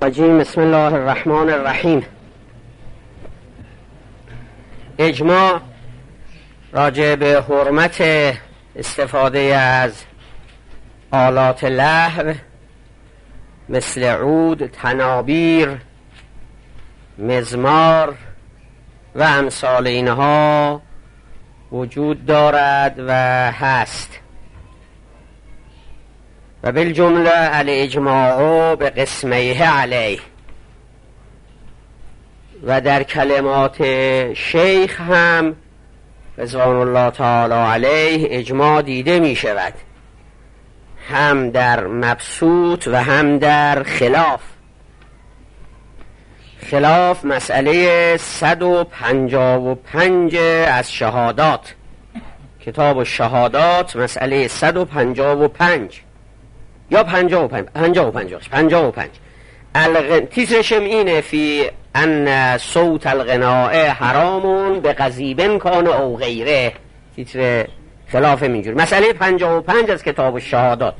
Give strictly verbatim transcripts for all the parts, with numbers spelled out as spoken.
الرجیم. بسم الله الرحمن الرحیم. اجماع راجع به حرمت استفاده از آلات لهو مثل عود، تنابیر، مزمار و امثال اینها وجود دارد و هست. و بالجمله الاجماع به قسمیه علیه. و در کلمات شیخ هم رضوان الله تعالی علیه اجماع دیده می شود، هم در مبسوط و هم در خلاف. خلاف مسئله صد و پنجاه و پنج از شهادات، کتاب الشهادات مسئله صد و پنجاه و پنج یا پنجاه و پنج پنجاه و پنج پنجاه و پنج الغ... تیترشم اینه فی ان صوت الغناء حرامون به قضیبن کان او غیره. تیتر خلاف اینجور مسئله پنجاه و پنج از کتاب الشهادات.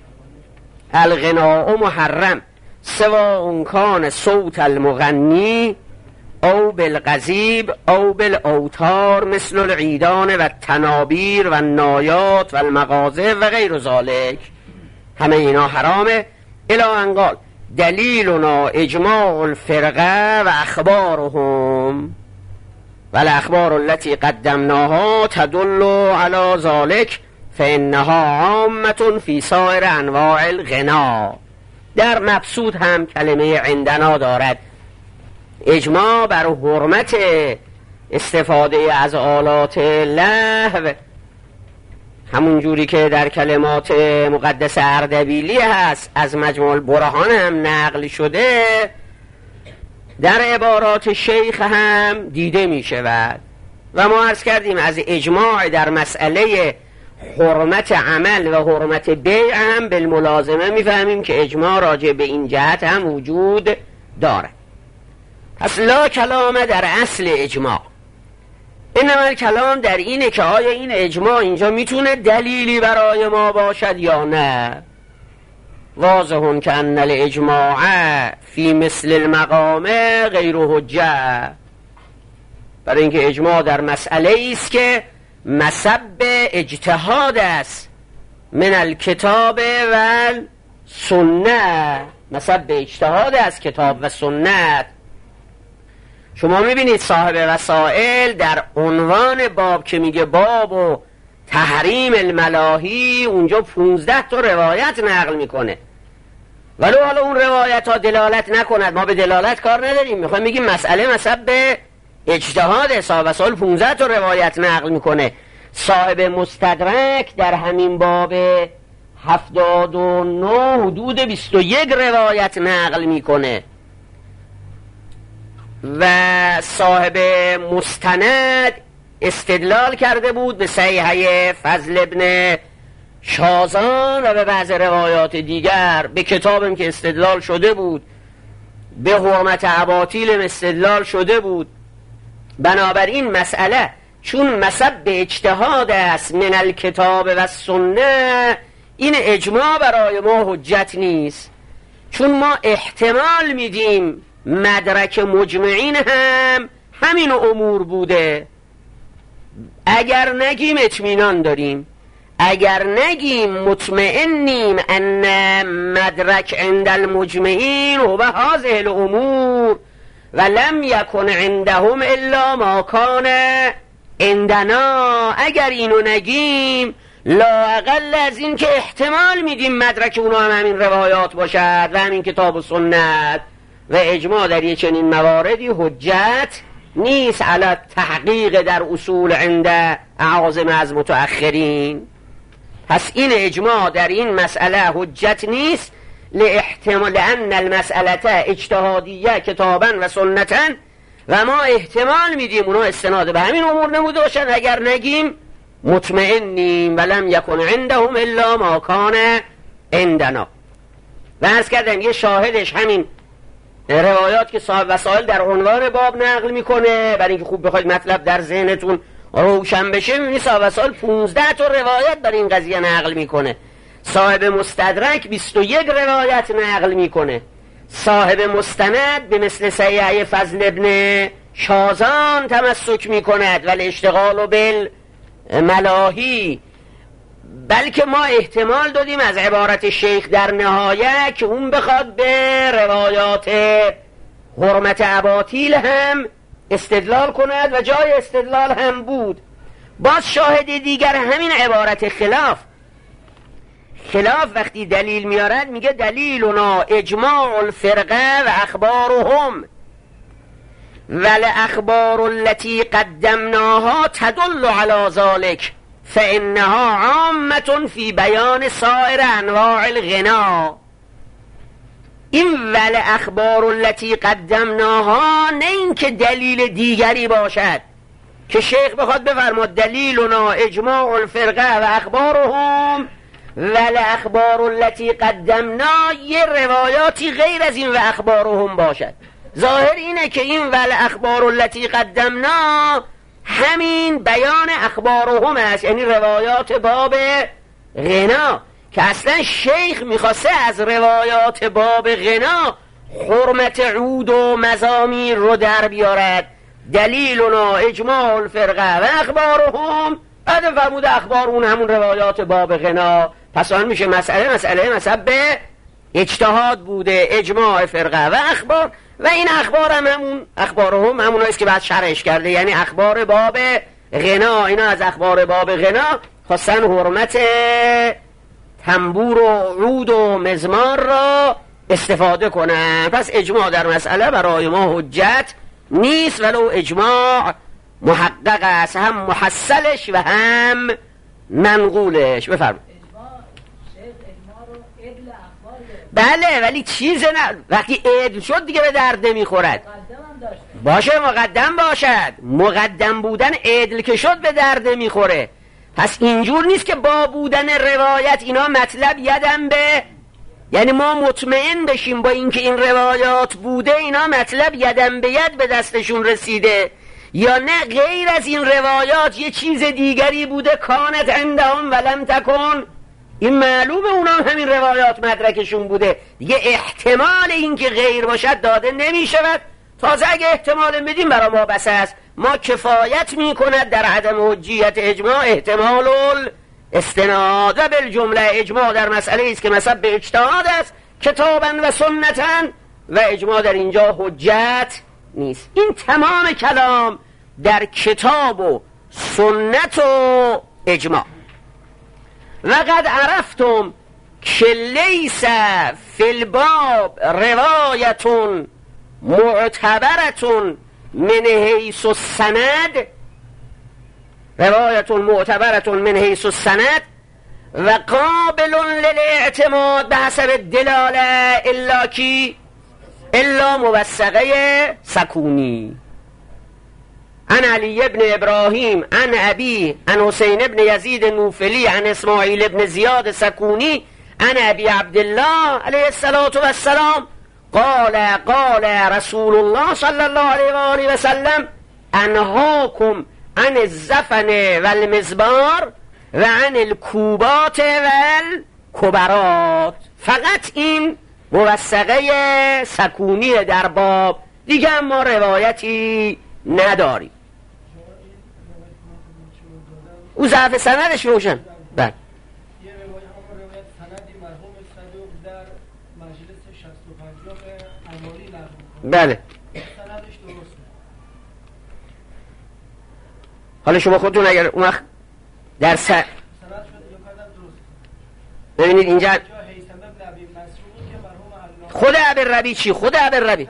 الغناء محرم سواء کان صوت المغنی او بالقضیب او بالاوتار مثل العیدان و التنابیر و النایات و المغازه و غیر ذالک. همه اینا حرامه. الی ان قال دلیلنا اجماع الفرقه و اخبارهم و الاخبار التي قدمناها تدل على ذلك فانها عامه فی سایر انواع الغنا. در مبسوط هم کلمه عندنا دارد. اجماع بر حرمت استفاده از آلات لهو همون جوری که در کلمات مقدس اردبیلی هست، از مجموع البرهان هم نقل شده، در عبارات شیخ هم دیده می شود. و ما عرض کردیم از اجماع در مسئله حرمت عمل و حرمت بیع هم بالملازمه می فهمیم که اجماع راجع به این جهت هم وجود دارد. پس لا کلام در اصل اجماع، اینما کلام در اینه که آیا این اجماع اینجا میتونه دلیلی برای ما باشد یا نه. واضحون که ان الاجماع فی مثل المقام غیر حجه، برای اینکه اجماع در مسئله ایست که مسب اجتهاد است من الکتاب و سنت، مسب اجتهاد است کتاب و سنت. شما میبینید صاحب وسائل در عنوان باب که میگه باب و تحریم الملاهی، اونجا پونزده تا روایت نقل میکنه. ولو حالا اون روایت ها دلالت نکند، ما به دلالت کار نداریم، میخوایم میگیم مسئله مسئله به اجتهاد. صاحب وسائل پونزده تا روایت نقل میکنه. صاحب مستدرک در همین باب هفتاد و نه حدود بیست و یک روایت نقل میکنه. و صاحب مستند استدلال کرده بود به صحیحه فضل ابن شازان و به بعض روایات دیگر. به کتابم که استدلال شده بود، به حرمت اباطیل استدلال شده بود. بنابراین مسئله چون مسب به اجتهاد است من الکتاب و سنت، این اجماع برای ما حجت نیست، چون ما احتمال میدیم مدرک مجمعین هم همین امور بوده. اگر نگیم اطمینان داریم، اگر نگیم مطمئنیم ان مدرک عند المجمعین و هذه الامور و لم یکن عندهم الا ما کان عندنا، اگر اینو نگیم لااقل از این که احتمال میدیم مدرک اونا هم همین روایات باشد و همین کتاب و سنت. و اجماع در یه چنین مواردی حجت نیست علی تحقیق در اصول عند اعاظم از متأخرین. پس این اجماع در این مسئله حجت نیست، لاحتمال لأن المسئله اجتهادیه کتابا و سنتا، و ما احتمال میدیم اونا استناد به همین امور نموده باشن. اگر نگیم مطمئنیم ولم یکن عندهم الا ما کان عندنا. و عرض کردم یه شاهدش همین روایات که صاحب وسائل در عنوان باب نقل میکنه، برای اینکه خوب بخواید مطلب در ذهنتون روشن بشه. میبینید صاحب وسائل پونزده تا روایت برای این قضیه نقل میکنه. صاحب مستدرک بیست و یک روایت نقل میکنه. صاحب مستند به مثل سیعی فضل ابن شازان تمسک می کند ولی اشتغال بل ملاهی. بلکه ما احتمال دادیم از عبارت شیخ در نهایه که اون بخواد به روایات حرمت اباطیل هم استدلال کند و جای استدلال هم بود. باز شاهد دیگر همین عبارت خلاف. خلاف وقتی دلیل میارد میگه دلیلنا اجماع الفرقه و اخبارهم ول اخبار التي قدمناها تدل على ذلك فانها عامه في بیان سایر انواع الغنا. این ول اخبار التي قدمناها نه این که دلیل دیگری باشد که شیخ بخواد بفرماد دلیلنا اجماع الفرقه و اخبارهم ول اخبار التي قدمنا یه روایاتی غیر از این و اخبارهم باشد. ظاهر اینه که این ول اخبار التي قدمنا همین بیان اخبارهم است، یعنی روایات باب غنا، که اصلا شیخ میخواسته از روایات باب غنا حرمت عود و مزامیر رو در بیارد. دلیلنا اجماع الفرقه و اخبارهم، بعد فرموده اخبار اون همون روایات باب غنا. پس آن میشه مسئله مسئله مسئله به اجتهاد بوده، اجماع فرقه و اخبار، و این اخبار هم همون اخبارهم همون هست که بعد شرحش کرده، یعنی اخبار باب غنا. اینا از اخبار باب غنا خواستن حرمت تنبور و عود و مزمار را استفاده کنن. پس اجماع در مسئله برای ما حجت نیست، ولو اجماع محقق است، هم محصلش و هم منقولش. بفرمایید. بله، ولی چیز نه، وقتی عدل شد دیگه به درد نمیخورد. باشه مقدم باشد، مقدم بودن عدل که شد به درد نمیخوره. پس اینجور نیست که با بودن روایت اینا مطلب یدم به، یعنی ما مطمئن بشیم با اینکه این روایات بوده اینا مطلب یدم به ید به دستشون رسیده، یا نه غیر از این روایات یه چیز دیگری بوده کانت عندهم ولم تکن. این معلومه اونا همین روایات مدرکشون بوده دیگه، احتمال این که غیر باشد داده نمی شود. تازه اگه احتمال بدیم برای ما بس است. ما کفایت می کند در عدم حجیت اجماع احتمال استناد، و بالجمله اجماع در مسئله است که مصب به اجتهاد است کتابا و سنتا، و اجماع در اینجا حجت نیست. این تمام کلام در کتاب و سنت و اجماع. و قد عرفتم که لیس فی الباب روایتون معتبرتون من حیث السند، روایتون معتبرتون من حیث السند و قابل للاعتماد به حسب دلاله الا کی الا موثقه سکونی عن علی ابن ابراهیم عن ابی عن حسین ابن یزید نوفلی عن اسماعیل ابن زیاد سکونی عن ابی عبدالله علیه الصلاة والسلام قال قال رسول الله صلی الله علیه و آله و سلم انهاکم عن الزفن والمزبار و عن الکوبات والکبرات. فقط این موثقه سکونی در باب، دیگه ما روایتی نداریم. او ضعف سندش روشن. بله. یه روایت هم روایت سندی مرحوم صدوق در مجلس شصت و پنج امالی نقل. بله. سندش درسته. حالا شما خودتون اگر اون وقت در س... سند شده یا کردن درست. ببینید اینجا هیثم ابن ابی مسعود که مرحوم خود ابوالربیع چی؟ خود ابوالربیع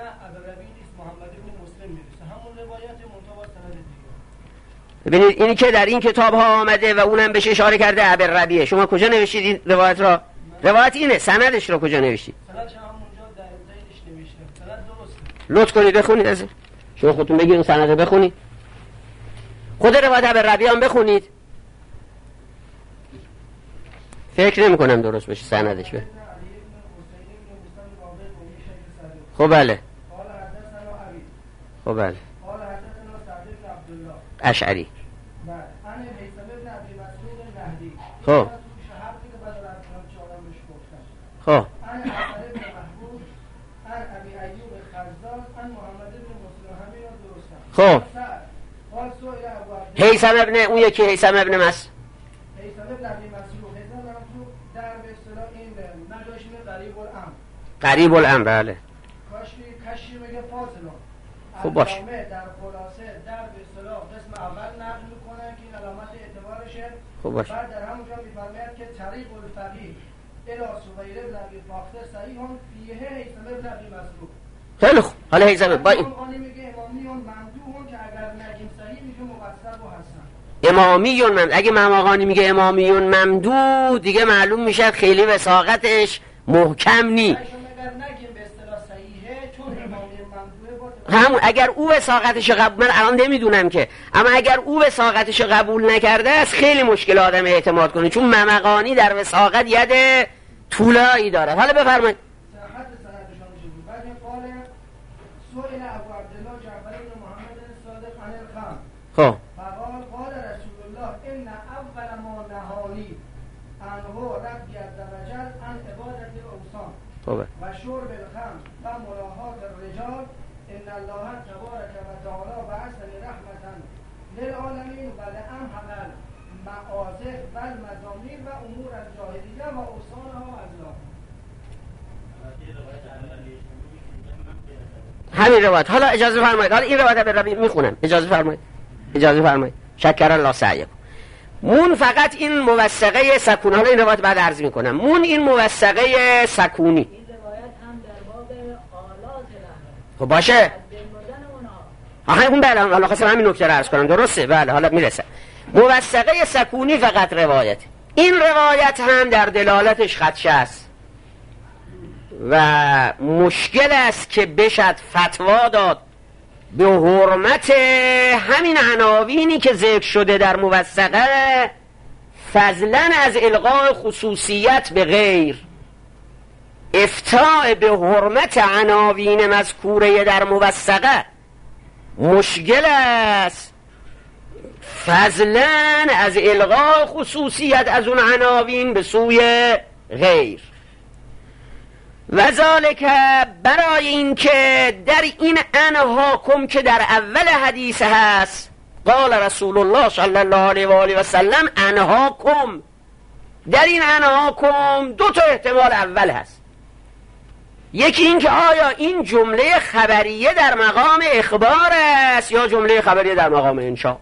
ببینید اینی که در این کتاب ها آمده و اونم بهش اشاره کرده ابوالربیع. شما کجا نوشتید این روایت را؟ روایت اینه، سندش رو کجا نوشتید؟ سندش همونجا در ذیلش نوشته. سند درسته. لطف کنید بخونید از شما خودتون بگید اون سند رو بخونید. خود روایت ابوالربیع هم بخونید. فکر نمی کنم درست بشه سندش. به خب بله. خب بله. اشعری. خب خب ایوب خزاز ان محمد بن مسلم همین را درستن. خب قال سئل ابو عبد هیثم ابن اون یکی هیثم ابن مس هیثم ابن ابی مسروق هیثم ابن مسروق در به اصطلاح این نداشت می قریب الامر قریب الامر بله کاشی کشی میگه فاصله. خب باش در خلاصه در به اصطلاح قسم اول نقل میکنن که این علامت اعتبارشه. خب باش بعد در همونجا میفرماید که طریق الفقیه الی سهیل بن ابی فاخر صحیح فیه هیثم ابن ابی مسروق. خیلی خوب حالا هیثم با این امامی میگه امامیون ممدوحون که اگر نگیم صحیح میشه مقصر و حسن. امامیون ممدوح اگه مماقانی میگه امامیون ممدوح دیگه معلوم میشه خیلی وثاقتش محکم نی. اگر نگیم به اصطلاح صحیحه چون امامی ممدوحه همون اگر او وثاقتش قبول من الان نمیدونم که اما اگر او وثاقتش قبول نکرده است خیلی مشکل آدم اعتماد کنه چون ممقانی در وثاقت ید طولایی داره. حالا بفرمایید. صحت سندشان چجوری؟ بعد قال سئل ابو عبدالله جعفر بن محمد صادق عن الخمر خب فقال قال رسول الله ان اول ما نهانی عنه ربی عز وجل عن عبادت الاوثان خوبه و شرب الخمر و ملاحات الرجال ان الله تبارک و تعالی بعثنی رحمتا للعالمین و لامحق المعازف و المزامیر و امور الجاهلیه و اوثانها الله. همین روایت. حالا اجازه فرمایید حالا این روایت به ربی میخونم اجازه فرمایید اجازه فرمایید شکر الله سعیکم. مون فقط این موثقه سکون حالا این روایت بعد عرض میکنم مون این موثقه سکونی این روایت هم در باب آلات لحظه خب باشه آها اون بله حالا خواستم همین نکته رو عرض کنم درسته بله حالا میرسه. موثقه سکونی فقط روایت این روایت هم در دلالتش خدشه است و مشکل است که بشد فتوا داد به حرمت همین عناوینی که ذکر شده در موثقه فضلا از الغاء خصوصیت به غیر. افتاء به حرمت عناوین مذکوره در موثقه مشکل است فضلا از الغاء خصوصیت از اون عناوین به سوی غیر. وذالک برای این که در این انهاکم که در اول حدیث هست قال رسول الله صلی الله علیه و آله و سلم انهاکم در این انهاکم دو تا احتمال اول هست. یکی این که آیا این جمله خبریه در مقام اخبار است یا جمله خبریه در مقام انشاء.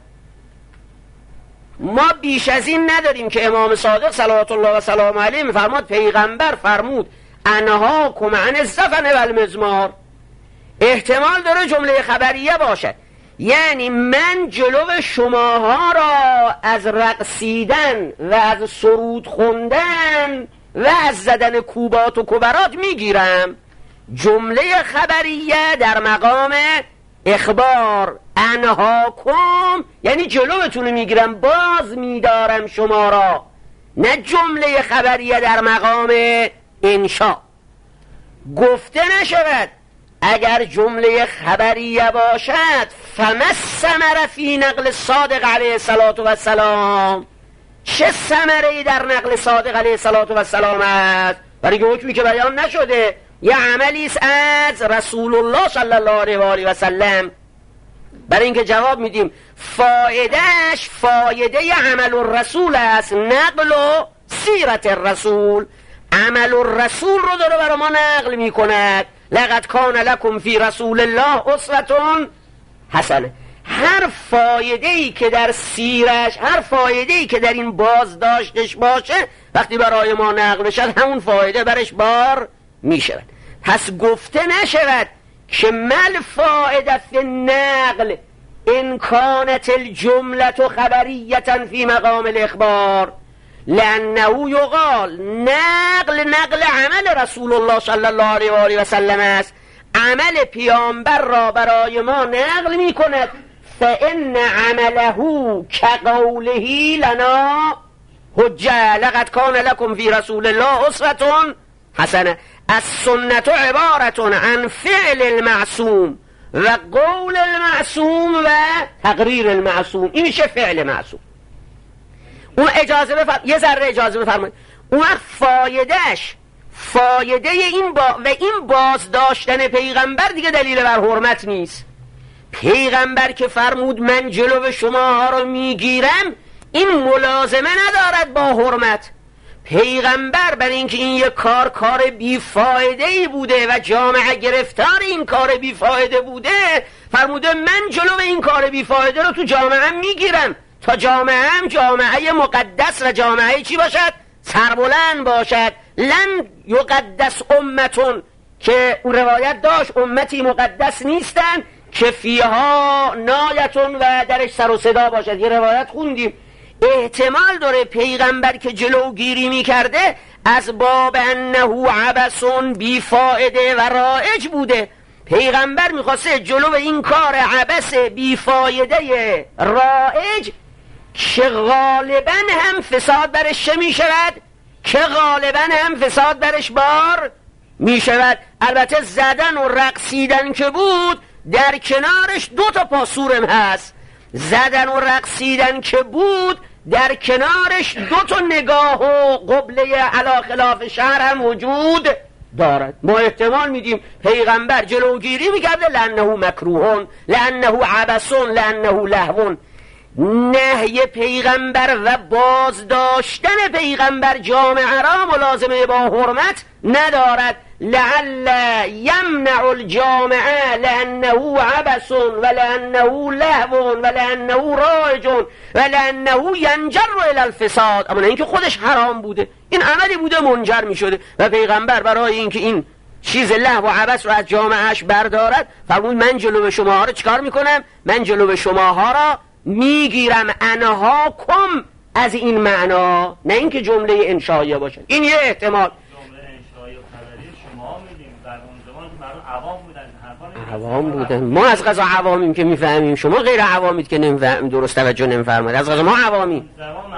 ما بیش از این نداریم که امام صادق صلوات الله و سلام علیه میفرماد پیغمبر فرمود انهاکم عن الزفن و المزمار. احتمال داره جمله خبریه باشد یعنی من جلو شماها را از رقصیدن و از سرود خوندن و از زدن کوبات و کبرات میگیرم. جمله خبریه در مقام اخبار انهاکم یعنی جلوتون میگیرم باز میدارم شما را. نه جمله خبریه در مقام انشاء. گفته نشود اگر جمله خبریه باشد فما الثمر فی نقل صادق علیه الصلاة و السلام. چه ثمره‌ای در نقل صادق علیه الصلاة و السلام است؟ برای که حکمی که بیان نشده یه عملی است از رسول الله صلی الله علیه و آله و سلم. برای اینکه جواب میدیم فایدهش فایده عمل الرسول است نقل و سیرت الرسول. عمل الرسول رو داره برای ما نقل میکند لقد کان لکم فی رسول الله اسوة حسنه. هر فایده‌ای که در سیرش هر فایده‌ای که در این بازداشتش باشه وقتی برای ما نقل شد همون فایده برش بار میشود. پس گفته نشود که مل فائده فی النقل ان کانت الجمله خبریه فی مقام الاخبار لانه یقال نقل نقل عمل رسول الله صلی الله علیه و آله و سلم است. عمل پیامبر را برای ما نقل می کند فان عمله کقوله لنا حجه لقد کان لکم فی رسول الله اسوة حسنه. السنة عبارة عن فعل المعصوم و قول المعصوم و تقریر المعصوم. این میشه فعل معصوم. اون اجازه بفرمایید یه ذره اجازه بفرمایید اون وقت فایدهش فایده این با و این باز داشتن پیغمبر دیگه دلیل بر حرمت نیست. پیغمبر که فرمود من جلو شما رو میگیرم، این ملازمه ندارد با حرمت. پیغمبر برای اینکه این یک کار کار بیفایده‌ای بوده و جامعه گرفتار این کار بیفایده بوده، فرموده من جلو این کار بیفایده رو تو جامعه میگیرم تا جامعه هم جامعه مقدس و جامعه چی باشد؟ سربلند باشد. لن یقدس امتون که اون روایت داشت امتی مقدس نیستن که فیها نایتون و درش سر و صدا باشد. یه روایت خوندیم احتمال داره پیغمبر که جلوگیری میکرده از باب انه عبسون بیفایده و رائج بوده. پیغمبر میخواسته جلو این کار عبس بیفایده رائج که غالبا هم فساد برش چه میشود؟ که غالبا هم فساد برش بار میشود. البته زدن و رقصیدن که بود در کنارش دو تا پاسورم هست. زدن و رقصیدن که بود در کنارش دو تا نگاه و قبله علی خلاف شرع هم وجود دارد. ما احتمال میدیم پیغمبر جلوگیری میکرده لانه مکروهون، لانه عبسون، لانه لهون. نهی پیغمبر و بازداشتن پیغمبر جامعه را ملازمه با حرمت ندارد. لعل یمنع الجامعه لانه عبس و لانه لهو و لانه رائج و لانه ینجر الی الفساد. اما اینکه خودش حرام بوده، این عملی بوده منجر می شده و پیغمبر برای اینکه این چیز لهو و عبس رو از جامعهش بردارد فرمود من جلو شماها رو چکار میکنم؟ من جلو شماها را میگیرم. انها کم از این معنا، نه اینکه جمله انشائیه باشه. این یه احتمال. عوام بودن. ما از قضا عوامیم که میفهمیم، شما غیر عوامید که نمیفهمیم، درست توجه نمیفرمایید. از قضا ما عوامیم.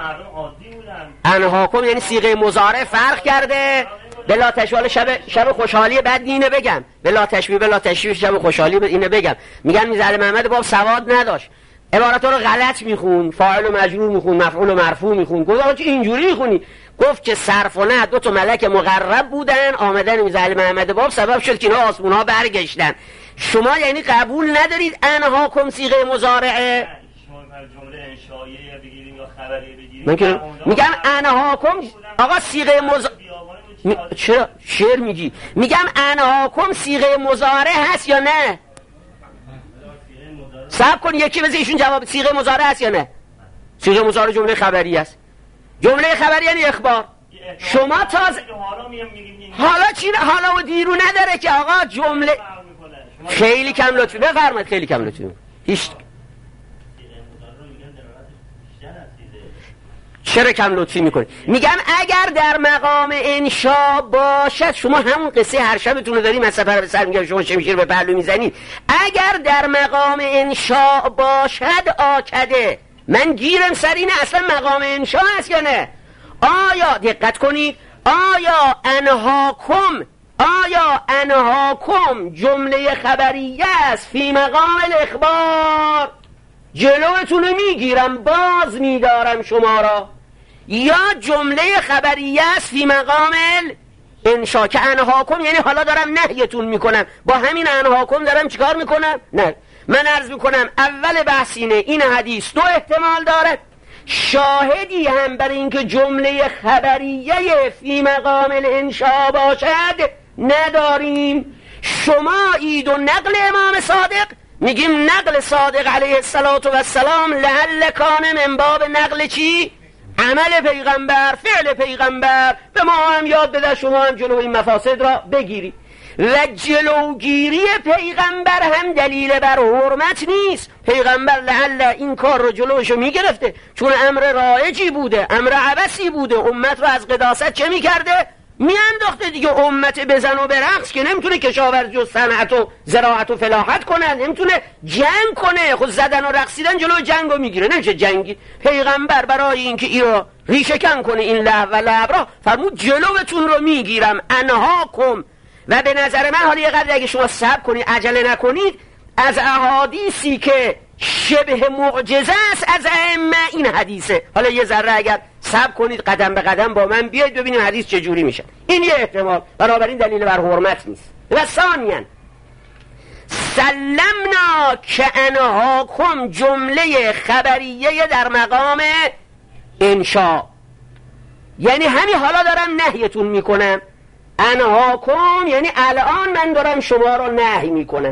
انهاکم یعنی صیغه مضارع فرق کرده. بلا تشبیه شب شب خوشحالی بعد اینو بگم. بلا تشبیه بلا تشبیه شب خوشحالی اینو بگم. میگن میزل محمد باب سواد نداشت، عبارت رو غلط میخون، فاعل و مجرور میخون، مفعول و مرفوع میخون. گفت آقا اینجوری میخونی؟ گفت که صرف و نه دو تا ملک مقرب بودن، آمدن میزل محمد باب سبب شد که اینا آسمون ها برگشتن. شما یعنی قبول ندارید انها کم صیغه مضارعه؟ شما جمله انشائیه بگیریم یا خبریه بگیریم؟ من که میگم انها کم آقا صیغه مضارعه می... چرا شعر میگی؟ میگم انها کم صیغه مضارعه هست یا نه؟ صبر کن یکی بذار ایشون جواب. صیغه مضارعه هست یا نه؟ صیغه مضارعه جمله خبری است. جمله خبری یعنی اخبار. شما تازه حالا چی حالا و دیرو نداره که آقا جمله خیلی کم لطفی بفرمایید. خیلی کم لطفی. هیچ چرا کم لطفی میکنی؟ میگم اگر در مقام انشا باشد، شما همون قصه هر شبتون رو داریم از سفر به سر میگم شما شمشیر به پهلو میزنید. اگر در مقام انشا باشد آکده، من گیرم سر اینه اصلا مقام انشا هست یا نه؟ آیا دقت کنید، آیا انهاکم آیا انهاکم جمله خبریه است فی مقام الاخبار؟ جلوتون رو میگیرم باز میدارم شما را، یا جمله خبریه است فی مقام انشا که انهاکم یعنی حالا دارم نهیتون میکنم، با همین انهاکم دارم چیکار میکنم؟ نه، من عرض میکنم اول بحثینه این حدیث دو احتمال دارد. شاهدی هم برای اینکه جمله خبریه فی مقام الانشا باشد نداریم. شما اید و نقل امام صادق میگیم نقل صادق علیه السلام لعل کان من باب نقل چی؟ عمل پیغمبر، فعل پیغمبر. به ما هم یاد بده، شما هم جلو این مفاسد را بگیری. و جلوگیری پیغمبر هم دلیل بر حرمت نیست. پیغمبر لعل این کار رو جلوشو میگرفته چون امر رایجی بوده، امر عبسی بوده. امت رو از قداست چه میکرده؟ میانداخته دیگه. امت بزن و برقص که نمیتونه کشاورزی و صنعت و زراعت و فلاحت کنه، نمیتونه جنگ کنه. خود زدن و رقصیدن جلو جنگ رو میگیره، نمیشه جنگی. پیغمبر برای اینکه این رو ریشه‌کن کنه این لهو و لعب را فرمود جلوتون رو میگیرم انهاکم. و به نظر من حالا یه قدر اگه شما صبر کنید عجله نکنید، از احادیثی که شبه معجزه است از ائمه این حدیثه. حالا یه ذره اگر صبر کنید قدم به قدم با من بیاید ببینیم حدیث چجوری میشه. این یه احتمال، بنابراین دلیل بر حرمت نیست. و ثانیاً سلمنا که انهاکم جمله خبریه در مقام انشاء، یعنی همین حالا دارم نهیتون میکنم. انهاکم یعنی الان من دارم شما رو نهی میکنم.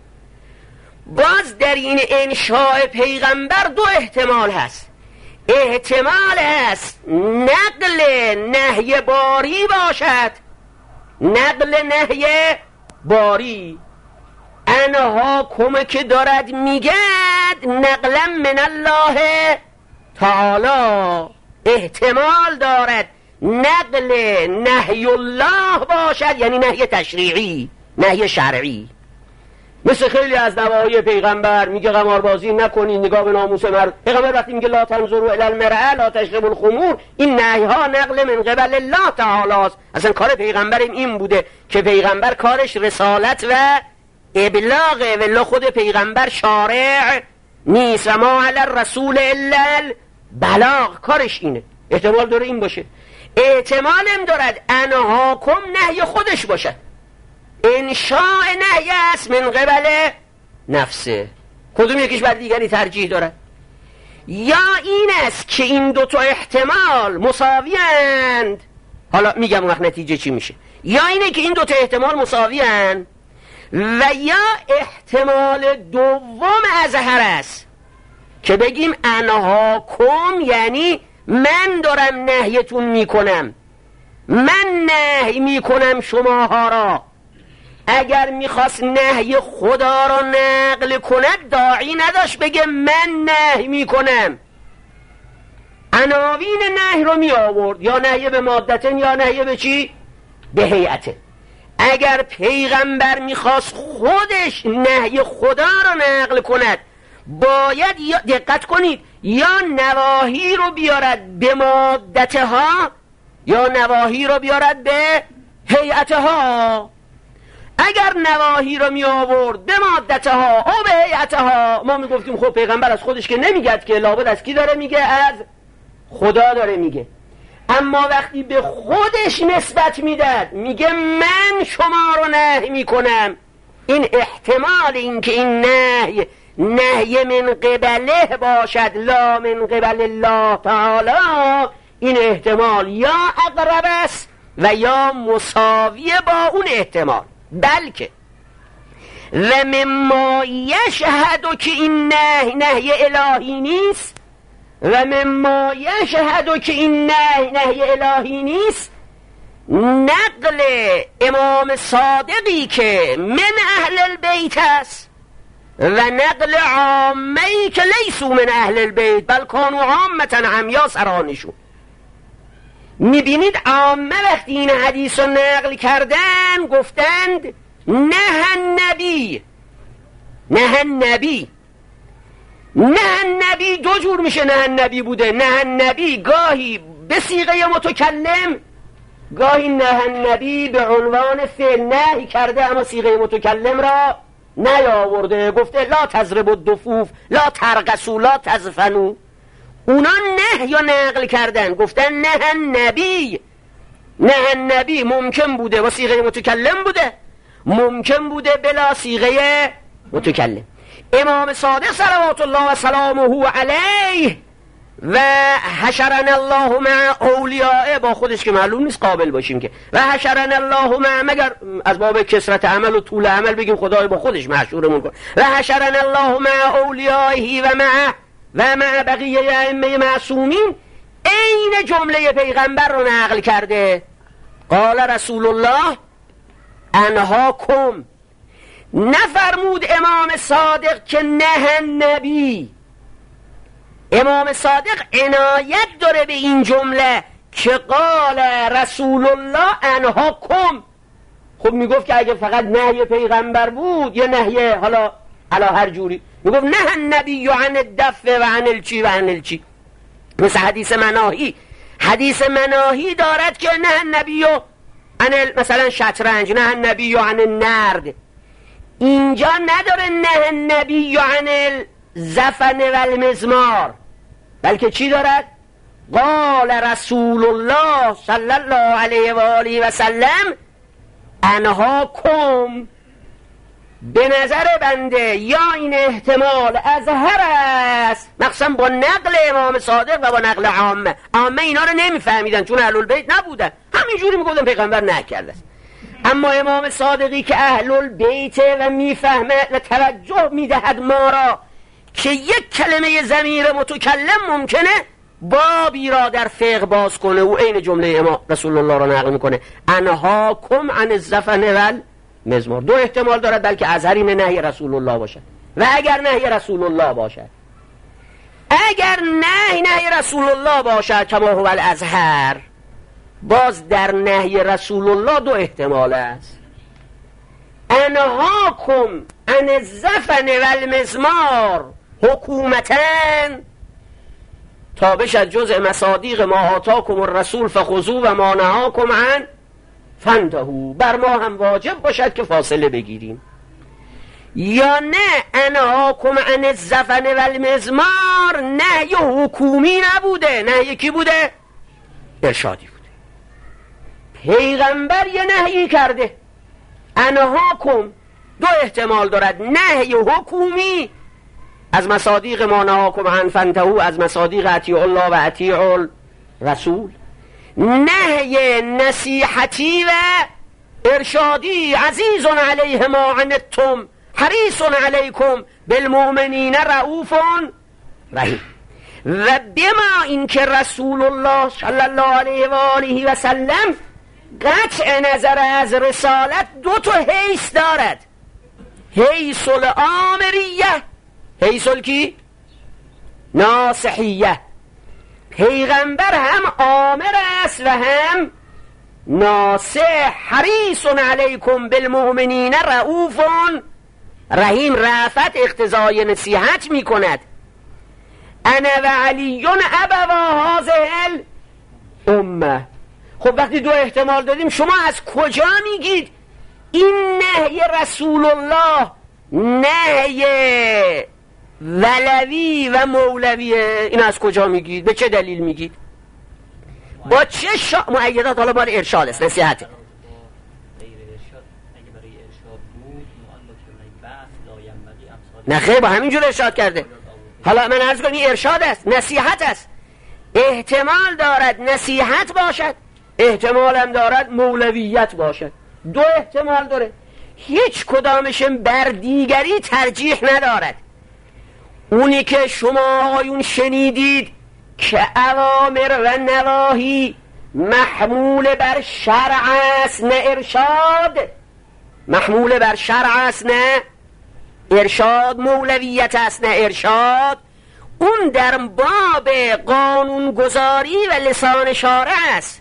باز در این انشاء پیغمبر دو احتمال هست. احتمال هست نقل نهی باری باشد، نقل نهی باری. انهاکم که دارد میگد نقلا من الله تعالی، احتمال دارد نقل نهی الله باشد، یعنی نهی تشریعی، نهی شرعی. مثل خیلی از نواهی پیغمبر میگه قماربازی نکنید، نگاه به ناموس مرد. پیغمبر وقتی میگه لا تنظروا الی المرأة لا تشربوا الخمور، این نهی ها نقل من قبل الله تعالی است. اصلا کار پیغمبر این بوده که پیغمبر کارش رسالت و ابلاغه، ولی خود پیغمبر شارع نیست. و ما علی الرسول الا البلاغ، کارش اینه. احتمال داره این باشه. احتمال هم دارد انهاکم نهی خودش باشد، انشاء نهی است من قبل نفسه. کدوم یکیش بر دیگری ترجیح دارد؟ یا این است که این دوتا احتمال مساوی اند. حالا میگم اون وقت نتیجه چی میشه. یا اینه که این دوتا احتمال مساوی اند و یا احتمال دوم اظهر است که بگیم انهاکم یعنی من دارم نهیتون میکنم، من نهی میکنم شماها را. اگر میخواست نهی خدا را نقل کند داعی نداشت بگه من نهی میکنم، عناوین نهی رو می آورد، یا نهی به مادتن یا نهی به چی؟ به هیئته. اگر پیغمبر میخواست خودش نهی خدا را نقل کند باید یا دقت کنید یا نواهی رو بیارد به مادتها یا نواهی رو بیارد به هیئتها. اگر نواهی رو می آورد به مادتها او به هیئتها، ما می گفتیم خب پیغمبر از خودش که نمیگد که، لابد از کی داره میگه؟ از خدا داره میگه. اما وقتی به خودش نسبت میداد میگه من شما رو نهی میکنم، این احتمال این که این نهی نهی من قبله باشد لا من قبل الله تعالی، این احتمال یا اقرب است و یا مساوی با اون احتمال. بلکه و مما یشهد که این نهی نهی الهی نیست، و مما یشهد که این نهی نهی الهی نیست نقل امام صادقی که من اهل البیت است و نقل عامه‌ای که لیسو من اهل البیت بل کانوا عامةً عمیا سرانشون. میبینید عامه وقتی این حدیث رو نقل کردن گفتند نه النبی، نه النبی. نه النبی دو جور میشه نه النبی بوده. نه النبی گاهی به صیغه متکلم، گاهی نه النبی به عنوان فعل نهی کرده اما صیغه متکلم را نیاورده، گفته لا تضربوا الدفوف لا ترقصوا لا تزفنوا. اونا نه یا نقل کردن گفتن نه النبی. نه النبی ممکن بوده با صیغه متکلم بوده، ممکن بوده بلا صیغه متکلم. امام صادق صلوات الله و سلامه علیه و حشرنا الله مع اولیاء، با خودش که معلوم نیست قابل باشیم که و حشرنا الله مع، مگر از باب کثرت عمل و طول عمل بگیم خدای با خودش محشورمون کن. و حشرنا الله مع اولیائه و مع و مع بقیه ائمه معصومین، این جمله پیغمبر رو نقل کرده. قال رسول الله انهاکم، نفرمود امام صادق که نه النبی. امام صادق عنایت داره به این جمله که قال رسول الله انهاکم. خب میگفت که اگه فقط نهی پیغمبر بود یا نهی حالا علا هر جوری، میگفت نه النبی عن الدفع و عن الچی و عن الچی. مثل حدیث مناهی، حدیث مناهی دارد که نه النبی عن مثلا شطرنج، نه النبی عن النرد. اینجا نداره نه النبی عن الزفن و المزمار، بلکه چی دارد؟ قال رسول الله صلی الله علیه و آله و سلم انهاکم. به نظر بنده یا این احتمال اظهر است، مخصوصا با نقل امام صادق و با نقل عامه. عامه اینا رو نمیفهمیدن چون اهل البیت نبودن، همینجوری میگفتن پیغمبر نکرده است. اما امام صادقی که اهل البیت و میفهمه و توجه میدهد ما را که یک کلمه ضمیر متکلم ممکنه بابی را در فقه باز کنه، او عین جمله امام رسول الله را نقل میکنه انهاکم عن الزفن والمزمار. دو احتمال دارد، بلکه اظهر این نهی رسول الله باشد و اگر نهی رسول الله باشد، اگر نهی نهی رسول الله باشد کما هو الازهر، باز در نهی رسول الله دو احتمال است. انهاکم عن الزفن والمزمار حکومتن تا بشد جزء مصادیق ما آتاکم الرسول فخذوه و ما نهاکم عن فانتهوا، بر ما هم واجب باشد که فاصله بگیریم. یا نه انهاکم عن الزفن والمزمار نهی حکومی نبوده، نهی کی بوده؟ ارشادی بوده. پیغمبر یه نهی کرده. انهاکم دو احتمال دارد، نهی حکومی از مصادیق ما نهاکم عن فانتهوا، از مصادیق اطیعوا الله و اطیعوا الرسول، نهی نصیحتی و ارشادی عزیز علیه ما عنتم حریص علیکم بالمؤمنین رؤوف رحیم. و بما اینکه رسول الله صلی الله علیه و آله و سلم قطع نظر از رسالت دو تا حیث دارد، حیث الامریه، حیث کی؟ ناصحیه. پیغمبر هم آمر است و هم ناصح. حریص علیکم بالمؤمنین رؤوف رحیم. رأفت اقتضای نصیحت می کند. انا و علی ابوا هذه الامه. خب وقتی دو احتمال دادیم، شما از کجا میگید این نهی رسول الله نهی ولوی و مولویه؟ این از کجا میگید؟ به چه دلیل میگید؟ با چه شا... مؤیدات؟ حالا مال ارشاد است، نصیحته. نه خیلی با همین جور ارشاد کرده. حالا من عرض کنم این ارشاد است، نصیحت است. احتمال دارد نصیحت باشد، احتمال هم دارد مولویت باشد. دو احتمال داره، هیچ کدامشم بر دیگری ترجیح ندارد. اونی که شما آقایون شنیدید که اوامر و نواهی محمول بر شرع است نه ارشاد، محمول بر شرع است نه ارشاد، مولویت است نه ارشاد، اون در باب قانونگذاری و لسان شارع است.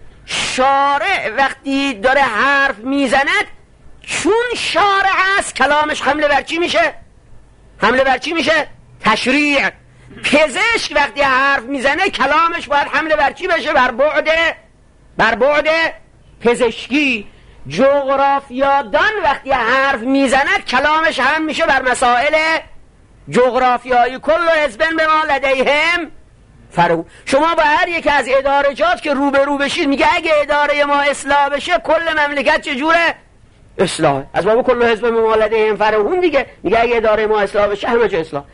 شارع وقتی داره حرف میزند، چون شارع است کلامش حمله بر چی میشه؟ حمله بر چی میشه؟ تشریع. پزشک وقتی حرف میزنه کلامش باید حمله بر چی بشه؟ بر بعد بر بعد پزشکی. جغرافیادان وقتی حرف میزند کلامش هم میشه بر مسائل جغرافیایی. کل حزب بما لدیهم فرحون. شما با هر یک از ادارجات که روبرو بشید میگه اگه اداره ما اصلاح بشه کل مملکت چجوره؟ اصلاح. از باب کل حزب بما لدیهم فرحون دیگه، میگه اگه اداره ما اصلاح بشه همه جا اصلاح.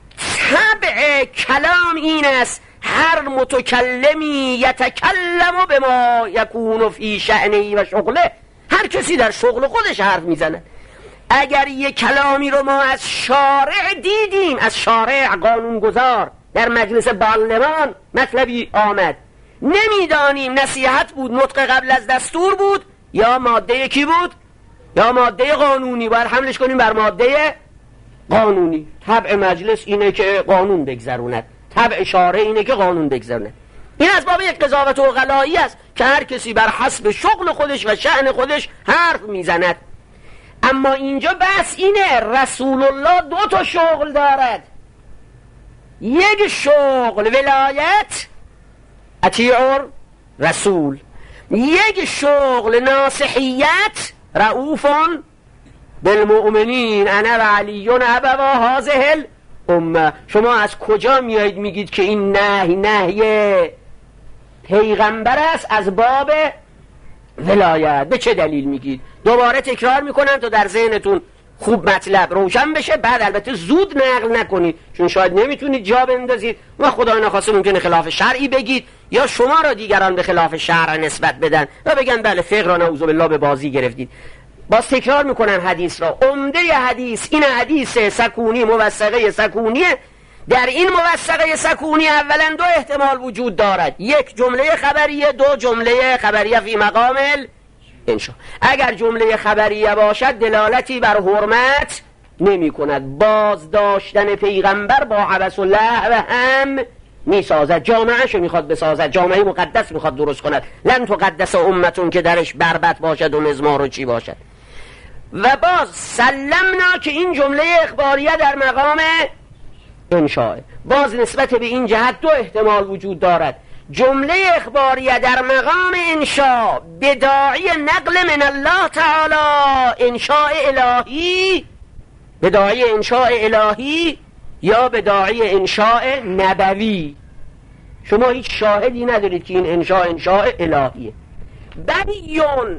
طبع کلام این است، هر متکلمی یتکلم بما یکون فی شأنه و شغله، هر کسی در شغل خودش حرف میزنه. اگر یک کلامی رو ما از شارع دیدیم، از شارع قانونگذار در مجلس پارلمان مطلبی آمد، نمیدانیم نصیحت بود، نطق قبل از دستور بود، یا ماده کی بود، یا ماده قانونی، باید حملش کنیم بر ماده قانونی. طبع مجلس اینه که قانون بگذروند، طبع شارع اینه که قانون بگذرونه. این از باب یک قضاوت عقلایی است که هر کسی بر حسب شغل خودش و شأن خودش حرف میزند. اما اینجا بس اینه، رسول الله دو تا شغل دارد. یک شغل ولایت اطیعوا رسول، یک شغل ناصحیت رؤوف بالمؤمنین انا و علی ابوا هذه الامه. شما از کجا میایید میگید که این نهی نهی پیغمبر است از باب ولایت. به چه دلیل میگید؟ دوباره تکرار میکنم تا در ذهنتون خوب مطلب روشن بشه. بعد البته زود نقل نکنید، چون شاید نمیتونید جا بندازید و خدای نخواسته ممکنه خلاف شرعی بگید یا شما را دیگران به خلاف شرع نسبت بدن و بگن بله فقه را نعوذ بالله به بازی گرفتید. باز تکرار میکنم حدیث را. عمده حدیث این حدیث سکونی، موثقه سکونیه. در این موثقه سکونی اولا دو احتمال وجود دارد، یک جمله خبریه، دو جمله خبریه فی مقام انشا. اگر جمله خبریه باشد دلالتی بر حرمت نمی کند. باز داشتن پیغمبر با عبس الله و هم می سازد، جامعه شو میخواد بسازد، جامعه مقدس میخواد درست کند. لن تقدس امتون که درش بربط باشد و مزمار و چی باشد. و باز سلمنا که این جمله اخباریه در مقام انشاء. باز نسبت به این جهت دو احتمال وجود دارد. جمله اخباریه در مقام انشاء بداعی نقل من الله تعالی، انشاء الهی، بداعی انشاء الهی یا بداعی انشاء نبوی. شما هیچ شاهدی ندارید که این انشاء انشاء الهیه. بیون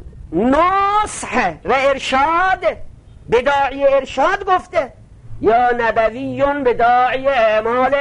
نصح و ارشاد، بداعی ارشاد گفته، یا نبویون بداعی اعمال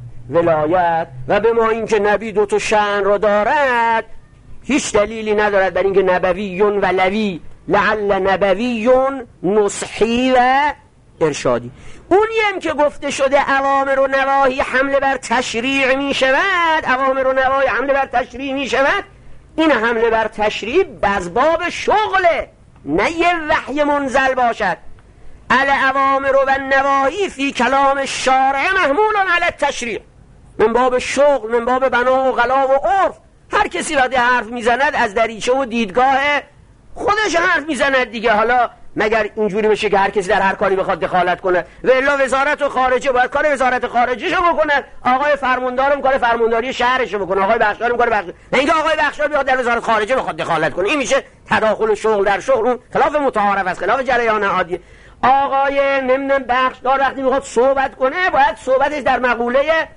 ولایت. و به ما این که نبی دو تا شأن رو دارد هیچ دلیلی ندارد بر اینکه نبویون و لوی، لعل نبویون نصحی و ارشادی. اونی هم که گفته شده اوامر و نواهی حمله بر تشریع می شود، اوامر و نواهی حمله بر تشریع می شود، این حمله بر تشریع از باب شغله، نه یه وحی منزل باشد. الاوامر و نواهی فی کلام الشارع محمول علی التشریع، من باب شغل، من باب بنا و غلا و عرف. هر کسی وقتی حرف میزند از دریچه و دیدگاه خودش حرف میزند دیگه. حالا مگر اینجوری بشه که هر کسی در هر کاری بخواد دخالت کنه؟ و الا وزارت و خارجه باید کار وزارت خارجه شو بکنه، آقای فرماندارم کار فرمانداری شهرشو بکنه، آقای بخشدارم کار بخشداری. نه اینکه آقای بخشدار بیاد در وزارت خارجه بخواد دخالت کنه. این میشه تداخل شغل در شغل، اون خلاف متعارف است، خلاف جریان عادی. آقای نمیدونم بخشدار وقتی میخواد صحبت کنه باید صحبتش در مقوله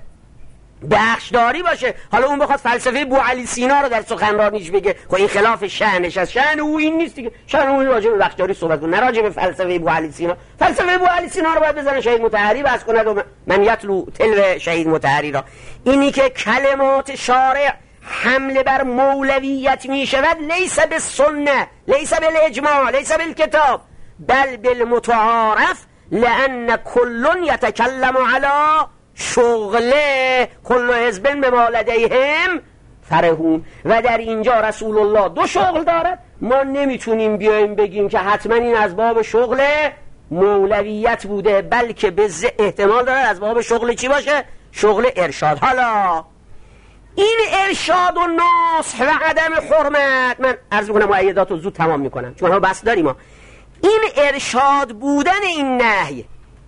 بخشداری باشه. حالا اون بخواد فلسفه بوعلی سینا رو در سخنرانیش بگه، خب این خلاف شأنش است. شأن او این نیست دیگه، شأن او راجع به بخشداری صحبت کنه، نه راجع به فلسفه بوعلی سینا. فلسفه بوعلی سینا رو باید بزنه شهید مطهری بس کند و من یتلو تلو شهید مطهری را. اینی که کلمات شارع حمله بر مولویت می شود لیس بالسنه، لیس بالاجماع، لیس بالکتاب، بل بالمتعارف، لأن كل يتكلم على شغله کل حزب بما لدیهم فرحون. و در اینجا رسول الله دو شغل دارد. ما نمیتونیم بیایم بگیم که حتما این از باب شغل مولویت بوده، بلکه به احتمال داره از باب شغل چی باشه؟ شغل ارشاد. حالا این ارشاد و نصح و عدم حرمت، من عرض میکنم مؤیدات رو زود تمام میکنم چون ها بس داریم ها. این ارشاد بودن این نهی،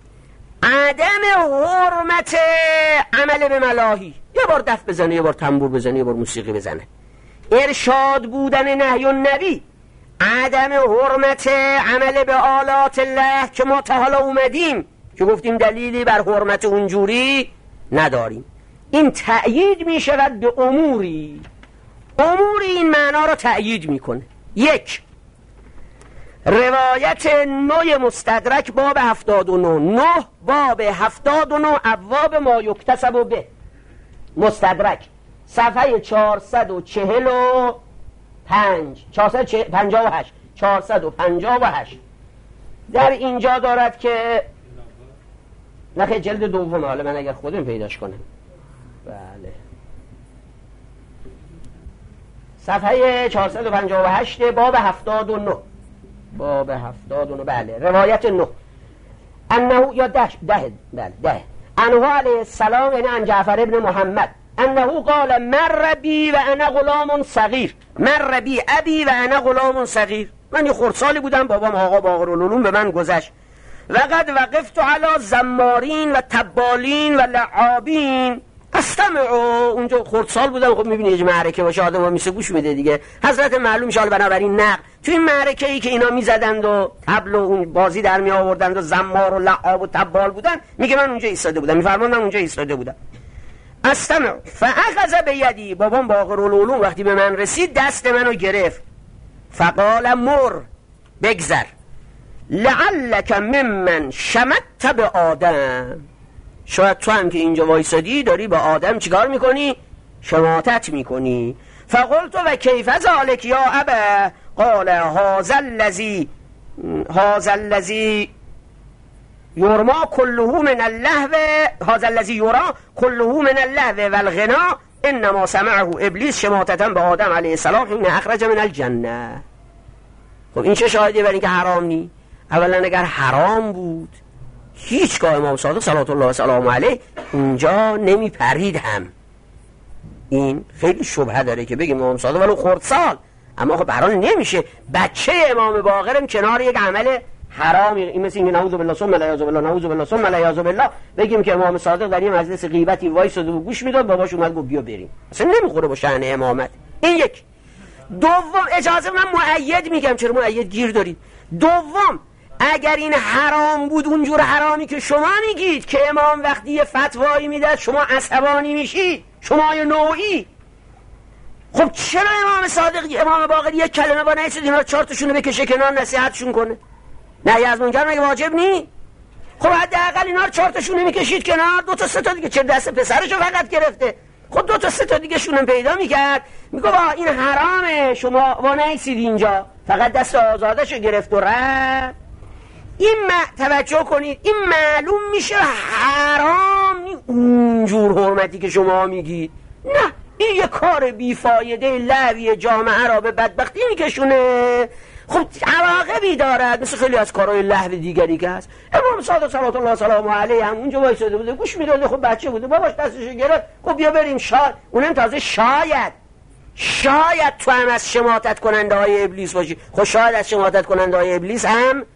عدم حرمت عمل به ملاهی، یه بار دف بزنه، یه بار تنبور بزنه، یه بار موسیقی بزنه، ارشاد بودن نهی النبی، عدم حرمت عمل به آلات الله که ما تا حالا اومدیم که گفتیم دلیلی بر حرمت اونجوری نداریم. این تأیید می شود به اموری، اموری این معنا رو تأیید میکنه. یک، روایت نوع مستدرک باب هفتاد و نو، نه باب هفتاد و نو ابواب ما یکتسب به مستدرک، صفحه چهارصد و چهل و پنج، چهارصد و پنجاه و هشت، چهارصد و پنجاه و هشت در اینجا دارد که نخیر جلد دوم، حالا من اگر خودم پیداش کنم، بله صفحه چهارصد و پنجاه و هشت باب هفتاد و نو، باب هفتاد و نو، بله روایت نو، انه یا ده ده بله ده انه علیه السلام، یعنی عن جعفر ابن محمد، انه قال مر بی و انا غلام صغیر، مر بی ابی و انا غلام صغیر، من یه خردسالی بودم، بابام آقا باقرالعلوم به من گذشت، و قد وقفت علی زمارین و تبالین و لعابین استمعوا، اونجا خردسال بودم. خب میبینی یه معرکه باشه آدم ها میسه گوش میده دیگه. حضرت معلوم شال بنابراین نقل تو این معرکه ای که اینا میزدند و طبل و اون بازی در می آوردند و زمار و لعاب و تبال بودن، میگه من اونجا ایستاده بودم، میفرماندم اونجا ایستاده بودم. استمع فاخذ بیدی، بابام باقرالعلوم وقتی به من رسید دست منو گرفت. فقال مر، بگذر، لعلک ممن شمت به آدم، شاید تو هم که اینجا وایسادی داری با آدم چیکار میکنی؟ شماتت میکنی. فقلت و کیف ذلک یا ابا، قال هذا الذی هذا الذی یرما کله من اللهو، هذا الذی یرا کله من اللهو والغنا انما سمعه ابلیس شماتتا به آدم علیه السلام حین اخرج من الجنه. خب این چه شاهدی بر این که حرام نی؟ اولا اگر حرام بود هیچگاه امام صادق صلوات الله و سلام علیه اونجا نمی پرید هم. این خیلی شبهه داره که بگیم امام صادق ولو خردسال، اما خب برحال نمیشه بچه امام باقرم کنار یک عمل حرامی، این مثل اینکه نعوذ بالله ثم العیاذ بالله نعوذ بالله ثم العیاذ بالله بگیم که امام صادق در یه مجلس غیبتی وایساده و گوش میداد، باباش اومد گفت بیا بریم، اصلا نمیخوره با شأن امامت. این یک. دوم اجازه من مؤید میگم، چرا مؤید گیر دارید؟ دوم اگر این حرام بود اونجور حرامی که شما میگید که امام وقتی یه فتوایی میداد شما عصبانی میشید، شما یه نوعی، خب چرا امام صادق امام باقر یک کلمه با نهیست اینا چهار تاشونو بکشه کنار نصیحتشون کنه؟ نهی از منکر مگه واجب نی؟ خب حداقل اینا رو چهار تاشونو میکشید کنار، دو تا سه تا دیگه، چه دست پسرشو فقط گرفته، خب دو تا سه تا دیگه شونم پیدا میکرد میگه با این حرامه شما با نهیسید اینجا، فقط دست آزادشو گرفت و رفت. این م... توجه کنید این معلوم میشه حرام نی اونجور حرمتی که شما میگید، نه این یه کار بیفایده لعوی جامعه را به بدبختی میکشونه. خب علاقه بی دارد مثل خیلی از کارهای لهو دیگری که هست. امام صادق صلوات الله سلام علیه هم اونجا وایساده بوده گوش میداده، خب بچه بوده باباش دستشو گرفت خب بیا بریم، شاید اونم تازه شاید شاید تو هم از شماتت کننده های ابلیس باشی، خب شاید از شماتت کننده های ابلیس هم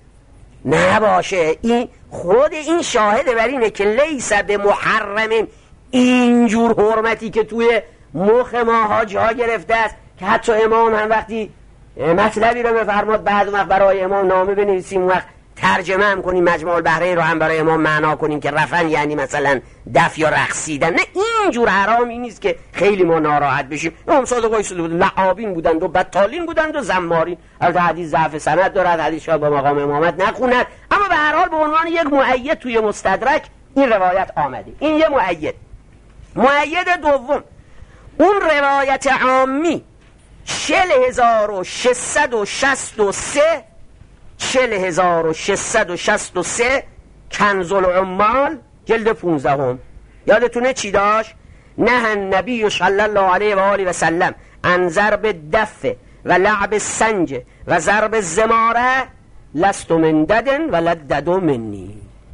نباشه. این خود این شاهده بر اینه که لیس به محرم اینجور حرمتی که توی مخ ما حاجی ها گرفته است، که حتی امام هم وقتی مطلبی رو بفرماد بعد وقت برای امام نامه بنویسیم وقت ترجمه هم کنیم، مجموع البحرین رو هم برای امام معنا کنیم که رفن یعنی مثلا دف یا رقصیدن، نه اینجور حرامی نیست که خیلی ما ناراحت بشیم. امام صادق وایساده بود، لعابین بودند و بدتالین بودند و زمارین. البته حدیث ضعف سند دارد، حدیث شاید با مقام امامت نخوند، اما به هر حال به عنوان یک مؤید توی مستدرک این روایت آمده. این یه مؤید. مؤید دوم اون روایت عامی چهل هزار و ششصد و شصت و سه چهل هزار و ششصد و شصت و سه کنز العمال جلد پونزدهم. یادتونه چی داشت؟ نه النبی صلی الله علیه و آله و سلم عن ضرب دف و لعب سنج و ضرب زماره لست من ددن و لدد منی.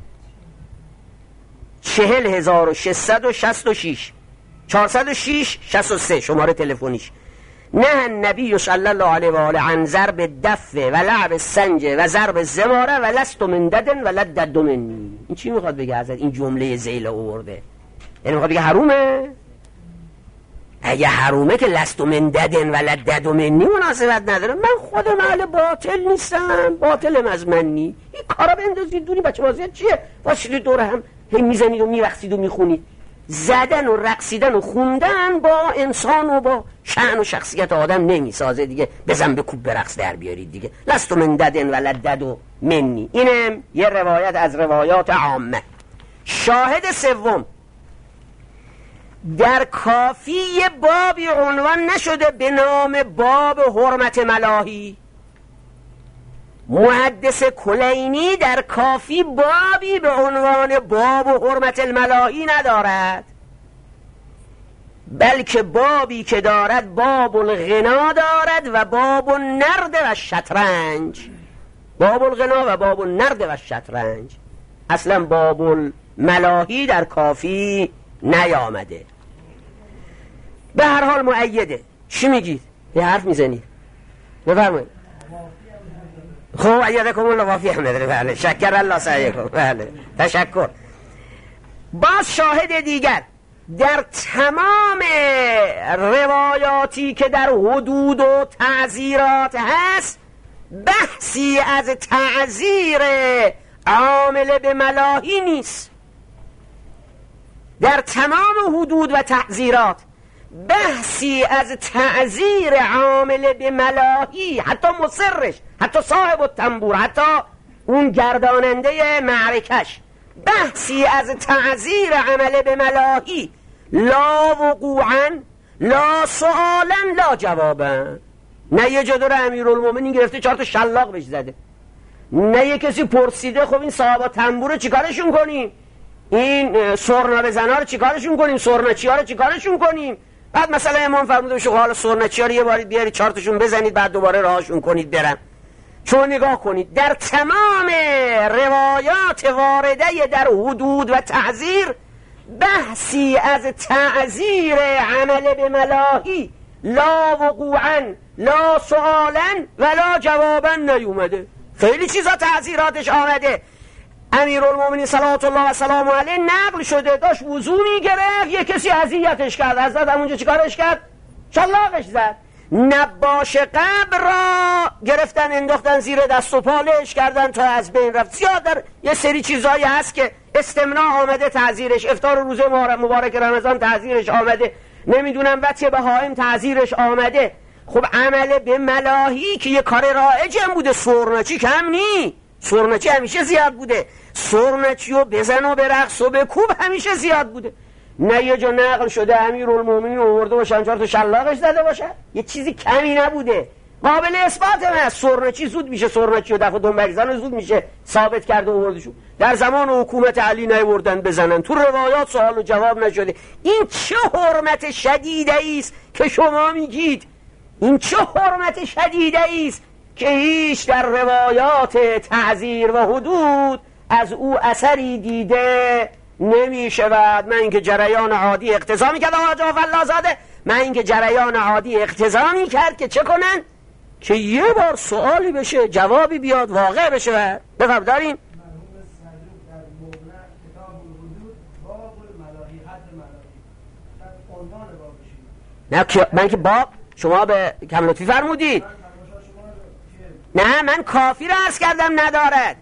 چهل هزار و ششصد و شصت و شش چهارصد و شش شصت و سه شماره تلفنیش. نه النبی صلی الله علیه و آله عن ضرب دف و لعب سنج و ضرب زماره و لست من ددن و لدد منی. این چی میخواد بگه حضرت؟ این جمله ذیل آورده یعنی میخواد بگه حرومه؟ اگه حرومه که لست من ددن و لدد منی مناسبت نداره. من خودم اهل باطل نیستم، باطلم از من نی. این کارا بندازید دونی بچه بازی چیه؟ باشید دور هم هی میزنید و میرقصید و میخونید. زدن و رقصیدن و خوندن با انسان و با شأن و شخصیت آدم نمیسازه دیگه. بزن بکوب برقص در بیارید دیگه. لست من ددن و لدد و منی. اینم یه روایت از روایات عامه. شاهد سوم در کافی یه بابی عنوان نشده به نام باب حرمت ملاهی. محدث کلینی در کافی بابی به عنوان باب حرمت الملاهی ندارد، بلکه بابی که دارد باب الغنا دارد و باب النرد و شطرنج. باب الغنا و باب النرد و شطرنج. اصلا باب الملاهی در کافی نیامده. به هر حال مؤیده. چی میگید؟ یه حرف میزنید بفرمایید. خب ایدکم الله وافی احمد. بله شکر الله سعیکم. بله تشکر. باز شاهد دیگر در تمام روایاتی که در حدود و تعزیرات هست بحثی از تعزیر عامل به ملاهی نیست. در تمام حدود و تعزیرات بحثی از تعزیر عامل به ملاهی، حتی مصرش، حتی صاحب التنبور، حتی اون گرداننده معرکش، بحثی از تعزیر عمل به ملاهی لا وقوعا لا سؤالا لا جوابا. نه یه جا داره امیرالمومنین گرفته چهار تا شلاق بهش زده، نه یه کسی پرسیده خب این صاحب تنبور رو چیکارشون کنیم، این سرنا بزنا رو چیکارشون کنیم، سرناچی ها رو چیکارشون کنیم. بعد مثلا امام فرموده بشه حالا سرناچی ها رو یه باری بیارید چهار تاشون بزنید بعد دوباره راهشون کنید برن. چون نگاه کنید در تمام روایات وارده در حدود و تعزیر بحثی از تعزیر عمل به ملاهی لا وقوعا لا سؤالا ولا جوابا نیومده. خیلی چیزا تعزیراتش آمده. امیرالمومنین صلوات الله و سلام علیه نقل شده داشت وضو میگرفت یه کسی اذیتش کرد، حضرت همونجا چیکارش کرد؟ شلاقش زد. نباش قبر را گرفتن انداختن زیر دست و پالش کردن تا از بین رفت. زیاد در یه سری چیزایی هست که استمناء آمده تعزیرش، افطار روز مبارک رمضان تعزیرش آمده، نمیدونم وطی بهائم تعزیرش آمده. خب عمل به ملاهی که یه کار رایج هم بوده، سرناچی کم نی، سرناچی همیشه زیاد بوده، سرناچی و بزن و برقص و بکوب همیشه زیاد بوده. نه یه جا نقل شده امیرالمومنین آورده باشن چهار تا شلاقش زده باشه، یه چیزی کمی نبوده. قابل اثبات هم سرناچی زود میشه، سرناچی و دفع دنبک زن زود میشه ثابت کرده آوردشون. در زمان حکومت علی نیوردن بزنن، تو روایات سوال و جواب نشده. این چه حرمت شدیده است که شما میگید، این چه حرمت شدیده است که هیچ در روایات تعزیر و حدود از او اثری دیده نمی شود. من اینکه جریان عادی اقتضا می کرد آقا جعفر اللهزاده، من اینکه جریان عادی اقتضا می کرد که چه کنن؟ که یه بار سوالی بشه جوابی بیاد واقع بشه. بفرم داریم مرحوم صدوق در مبنى کتاب الحدود باب الملاهی حد ملاهی شاید عنوان بابش نه من که باب شما به کم لطفی فرمودید. نه من کافی را عرض کردم ندارد.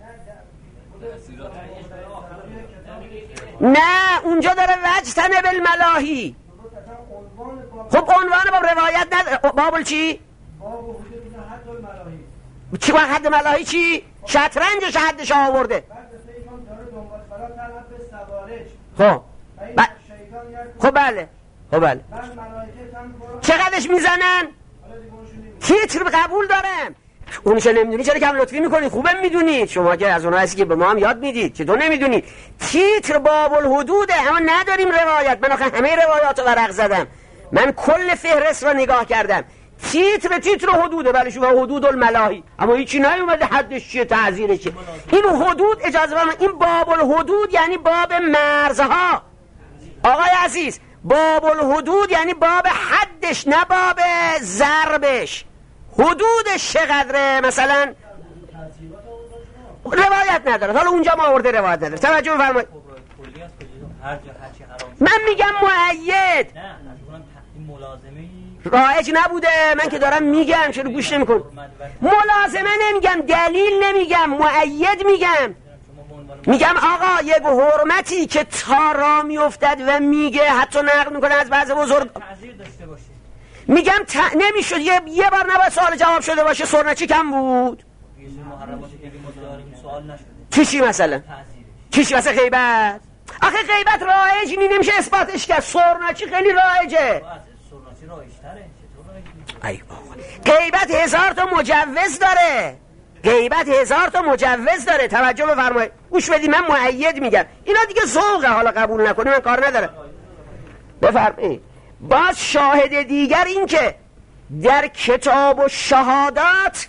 نه اونجا داره وجتنب الملاهی. خب عنوان باب روایت نداره. باب چی؟ باب حدود حد الملاهی. چی با حد ملاهی چی؟ شطرنجش حدش آورده. بعد شیطان داره دنبال فرا طلب به سوالش. خب ب... شیطان یاد خب بله خب بله بعد ملائکه هم برو چقدرش میزنن؟ تیتر قبول دارم. اونش نمیدونی چرا کم لطفی میکنید؟ خوبه میدونید شما که از اونها هستی که به ما هم یاد میدید که تو نمیدونید. تیتر باب الحدوده اما نداریم روایت. من آخه همه روایات رو ورق زدم، من کل فهرست رو نگاه کردم. تیتر تیتر حدوده بله شما حدود الملاهی، اما هیچی نیومده حدش چیه تعزیرش چیه. این حدود اجازه بدید، این باب الحدود یعنی باب مرزها. آقای عزیز باب الحدود یعنی باب حدش نه باب ضربش. حدودش چقدره مثلا روایت نداره. حالا اونجا ما آورده روایت نداره. توجه بفرمایید. من میگم مؤید رایج نبوده. من که دارم میگم چرا گوش نمیکن؟ ملازمه نمیگم، دلیل نمیگم، مؤید میگم. میگم آقا یک حرمتی که تا را میافتد و میگه حتی نقل میکنه از بعض بزرگ میگم ت... نمیشد یه... یه بار نباید سوال جواب شده باشه. سرناچی کم بود کشی مثلا کشی مثلا غیبت. آخه غیبت رایج نی نمیشه اثباتش کرد. سرناچی خیلی رایجه. ای بابا غیبت هزار تا مجوز داره، غیبت هزار تا مجوز داره. توجه بفرمایید گوش بدید. من مؤید میگم، اینا دیگه ذوقه، حالا قبول نکنی من کار ندارم. بفرمایید. باز شاهد دیگر این که در کتاب و شهادات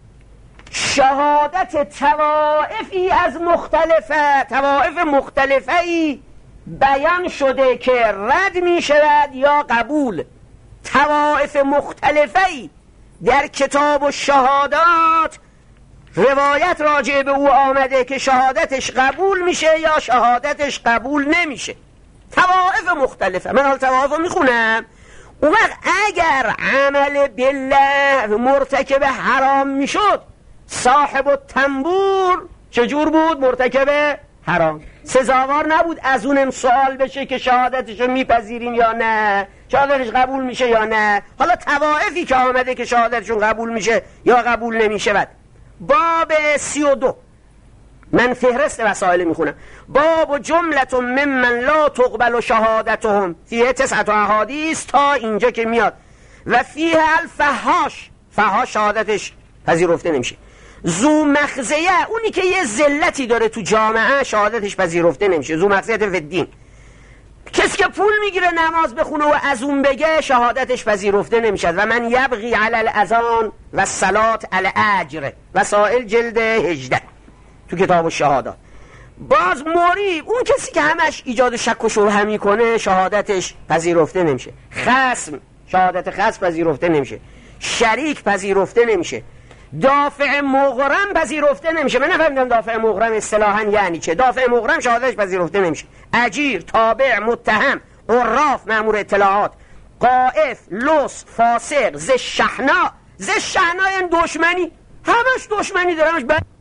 شهادت طوائفی از مختلفه طوائف مختلفه‌ای بیان شده که رد می شود یا قبول. طوائف مختلفه‌ای در کتاب و شهادات روایت راجع به او آمده که شهادتش قبول میشه یا شهادتش قبول نمیشه. طوائف مختلفه. من حال طوائف رو میخونم. اون وقت اگر عمل بالله مرتکب حرام میشد صاحب التنبور چجور بود؟ مرتکب حرام. سزاوار نبود از اونم سوال بشه که شهادتشو میپذیریم یا نه، شهادتش قبول میشه یا نه. حالا طوائفی که آمده که شهادتشون قبول میشه یا قبول نمیشه. بعد باب سی و دو من فهرست مسائل میخونم. باب و جملت ممن لا تقبل شهادتهم فیه تسعت احادیث تا اینجا که میاد و فیه الفحاش، فحاش شهادتش پذیرفته نمیشه. ذو مخزیه اونی که یه ذلتی داره تو جامعه شهادتش پذیرفته نمیشه. ذو مخزیت فی الدین، کسی که پول میگیره نماز بخونه و از اون بگه شهادتش پذیرفته نمیشه. و من یبغی علی الاذان و الصلات علی اجر وسائل جلد هجده تو کتاب الشهادات. باز موریب اون کسی که همش ایجاد شک و شبهه میکنه شهادتش پذیرفته نمیشه. خصم شهادت خصم پذیرفته نمیشه. شریک پذیرفته نمیشه. دافع مغرم پذیرفته نمیشه. من نفهمیدم دافع مغرم اصطلاحاً یعنی چه. دافع مغرم شهادتش پذیرفته نمیشه. اجیر، تابع، متهم، عراف، مأمور اطلاعات، قائف، لص، فاسق، ز شحنا. ز شحنا یعنی دشمنی، همش دشمنی داره، همش